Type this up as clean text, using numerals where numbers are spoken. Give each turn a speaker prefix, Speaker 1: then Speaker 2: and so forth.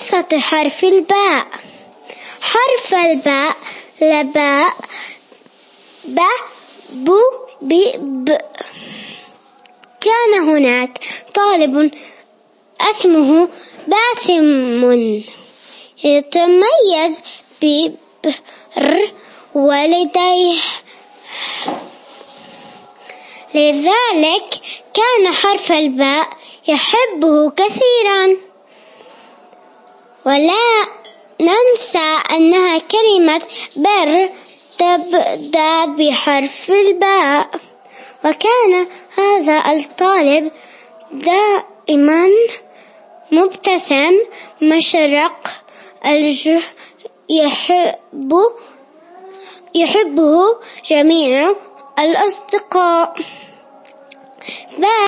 Speaker 1: قصة حرف الباء. حرف الباء لباء ب ب ب ب. كان هناك طالب اسمه باسم يتميز ببر والديه، لذلك كان حرف الباء يحبه كثيرا. ولا ننسى أنها كلمة بر تبدأ بحرف الباء. وكان هذا الطالب دائما مبتسم مشرق الوجه، يحبه جميع الأصدقاء.